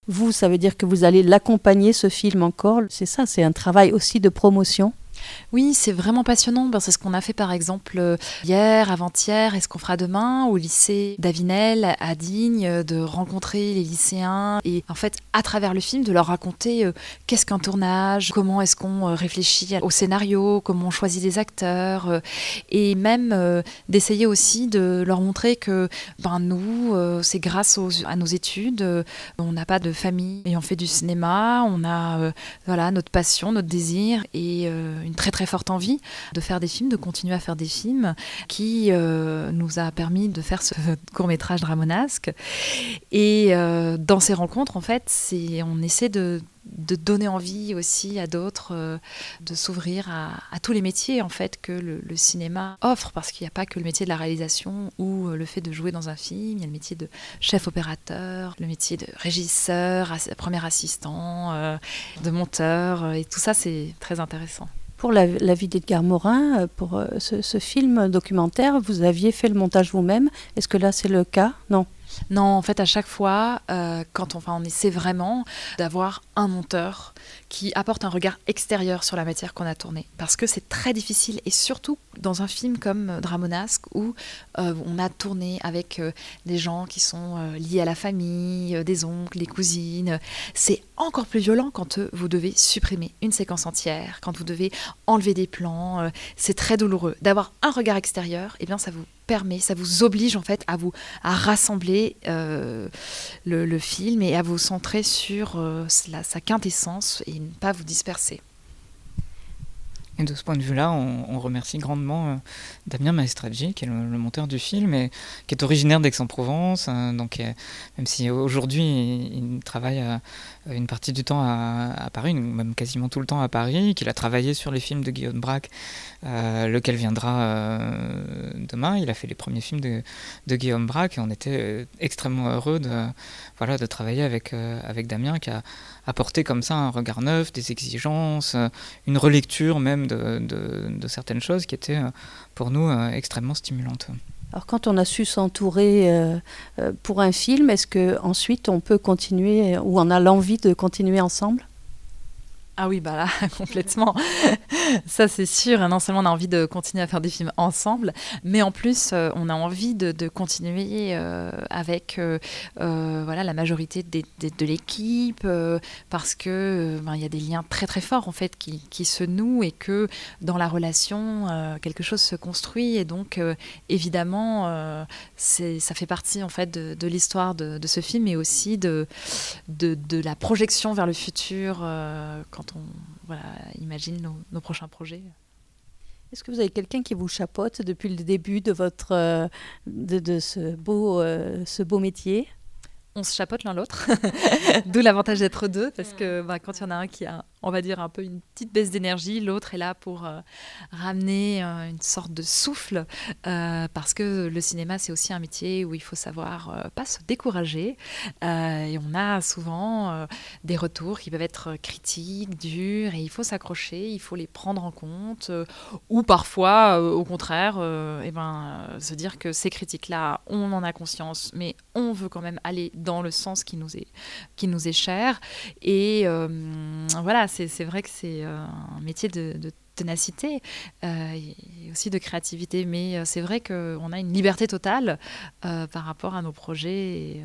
Vous, ça veut dire que vous allez l'accompagner, ce film encore. C'est ça, c'est un travail aussi de promotion. Oui, c'est vraiment passionnant. C'est ce qu'on a fait par exemple hier, avant-hier, et ce qu'on fera demain au lycée d'Avinel à Digne, de rencontrer les lycéens et en fait, à travers le film, de leur raconter qu'est-ce qu'un tournage, comment est-ce qu'on réfléchit au scénario, comment on choisit les acteurs, et même d'essayer aussi de leur montrer que nous, c'est grâce à nos études, on n'a pas de famille et on fait du cinéma, on a notre passion, notre désir et une très très forte envie de faire des films, de continuer à faire des films qui nous a permis de faire ce court-métrage Dramonasque. Et dans ces rencontres, en fait, on essaie de donner envie aussi à d'autres de s'ouvrir à tous les métiers en fait que le cinéma offre, parce qu'il n'y a pas que le métier de la réalisation ou le fait de jouer dans un film, il y a le métier de chef opérateur, le métier de régisseur, premier assistant, de monteur, et tout ça c'est très intéressant. Pour la vie d'Edgar Morin, pour ce film documentaire, vous aviez fait le montage vous-même. Est-ce que là c'est le cas ? Non. Non, en fait, à chaque fois, quand on essaie vraiment d'avoir un monteur qui apporte un regard extérieur sur la matière qu'on a tournée. Parce que c'est très difficile, et surtout dans un film comme Dramonasque, où on a tourné avec des gens qui sont liés à la famille, des oncles, des cousines. C'est encore plus violent quand vous devez supprimer une séquence entière, quand vous devez enlever des plans. C'est très douloureux. D'avoir un regard extérieur, eh bien, ça vous permet, ça vous oblige en fait à rassembler le film et à vous centrer sur sa quintessence et ne pas vous disperser. Et de ce point de vue-là, on remercie grandement Damien Maestraggi, qui est le monteur du film, et qui est originaire d'Aix-en-Provence. Donc, même si aujourd'hui, il travaille une partie du temps à Paris, même quasiment tout le temps à Paris, qu'il a travaillé sur les films de Guillaume Braque, lequel viendra demain. Il a fait les premiers films de Guillaume Braque, et on était extrêmement heureux de travailler avec Damien, qui a apporté comme ça un regard neuf, des exigences, une relecture même de certaines choses qui étaient pour nous extrêmement stimulantes. Alors quand on a su s'entourer pour un film, est-ce qu'ensuite on peut continuer ou on a l'envie de continuer ensemble ? Ah oui, là, complètement. Ça, c'est sûr. Non seulement on a envie de continuer à faire des films ensemble, mais en plus, on a envie de continuer avec la majorité de l'équipe, parce que y a des liens très très forts en fait qui se nouent, et que dans la relation, quelque chose se construit. Et donc, évidemment, ça fait partie en fait de l'histoire de ce film, mais aussi de la projection vers le futur quand on imagine nos prochains projets. Est-ce que vous avez quelqu'un qui vous chapeaute depuis le début de votre de ce beau métier ? On se chapeaute l'un l'autre, d'où l'avantage d'être deux, parce que quand il y en a un qui a, on va dire, un peu une petite baisse d'énergie, l'autre est là pour ramener une sorte de souffle, parce que le cinéma, c'est aussi un métier où il faut savoir pas se décourager, et on a souvent des retours qui peuvent être critiques, durs, et il faut s'accrocher, il faut les prendre en compte, ou parfois, au contraire, se dire que ces critiques-là, on en a conscience, mais on veut quand même aller dans le sens qui nous est cher. Et c'est vrai que c'est un métier de ténacité et aussi de créativité, mais c'est vrai qu'on a une liberté totale par rapport à nos projets, et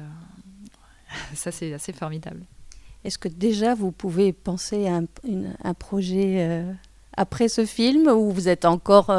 ça c'est assez formidable. Est-ce que déjà vous pouvez penser à un projet après ce film, ou vous êtes encore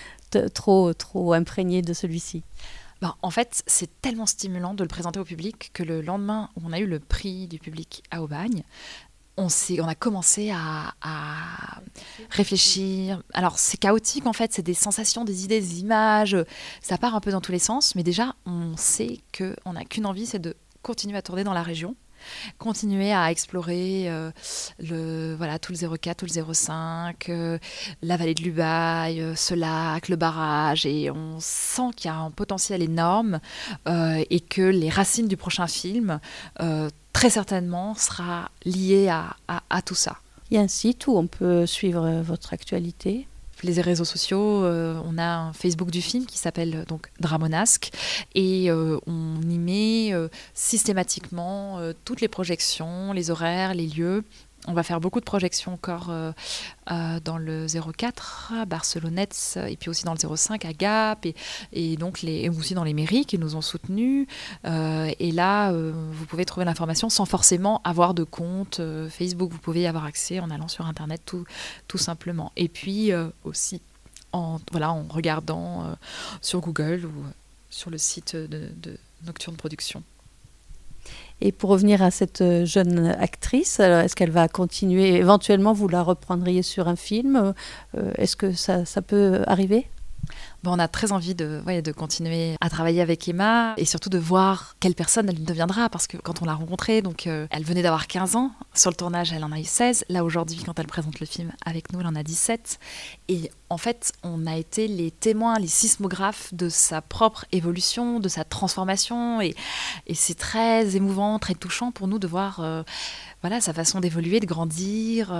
trop imprégné de celui-ci ? En fait, c'est tellement stimulant de le présenter au public que le lendemain où on a eu le prix du public à Aubagne, on a commencé à réfléchir. Alors, c'est chaotique, en fait. C'est des sensations, des idées, des images. Ça part un peu dans tous les sens. Mais déjà, on sait qu'on n'a qu'une envie, c'est de continuer à tourner dans la région. Continuer à explorer tout le 04, tout le 05, la vallée de l'Ubaye, ce lac, le barrage, et on sent qu'il y a un potentiel énorme et que les racines du prochain film, très certainement, sera lié à tout ça. Il y a un site où on peut suivre votre actualité ? les réseaux sociaux, on a un Facebook du film qui s'appelle donc Dramonasque et on y met systématiquement toutes les projections, les horaires, les lieux. On va faire beaucoup de projections encore dans le 04 à Barcelonnette et puis aussi dans le 05 à Gap et donc et aussi dans les mairies qui nous ont soutenus. Et là, vous pouvez trouver l'information sans forcément avoir de compte Facebook. Vous pouvez y avoir accès en allant sur Internet tout simplement. Et puis aussi en regardant sur Google ou sur le site de Nocturne Productions. Et pour revenir à cette jeune actrice, alors est-ce qu'elle va continuer? Éventuellement, vous la reprendriez sur un film? Est-ce que ça peut arriver? On a très envie de continuer à travailler avec Emma et surtout de voir quelle personne elle deviendra parce que quand on l'a rencontrée, donc, elle venait d'avoir 15 ans. Sur le tournage, elle en a eu 16. Là, aujourd'hui, quand elle présente le film avec nous, elle en a 17. Et en fait, on a été les témoins, les sismographes de sa propre évolution, de sa transformation. Et c'est très émouvant, très touchant pour nous de voir sa façon d'évoluer, de grandir.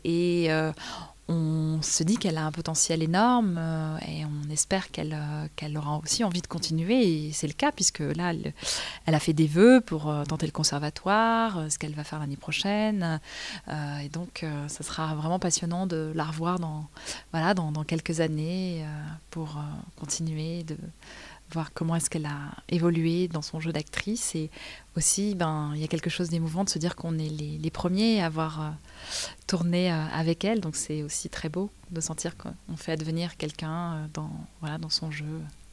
On se dit qu'elle a un potentiel énorme et on espère qu'elle aura aussi envie de continuer. Et c'est le cas, puisque là, elle a fait des vœux pour tenter le conservatoire, ce qu'elle va faire l'année prochaine. Et donc, ça sera vraiment passionnant de la revoir dans quelques années pour continuer de voir comment est-ce qu'elle a évolué dans son jeu d'actrice. Et aussi, il y a quelque chose d'émouvant de se dire qu'on est les premiers à avoir tourné avec elle. Donc c'est aussi très beau de sentir qu'on fait advenir quelqu'un dans son jeu.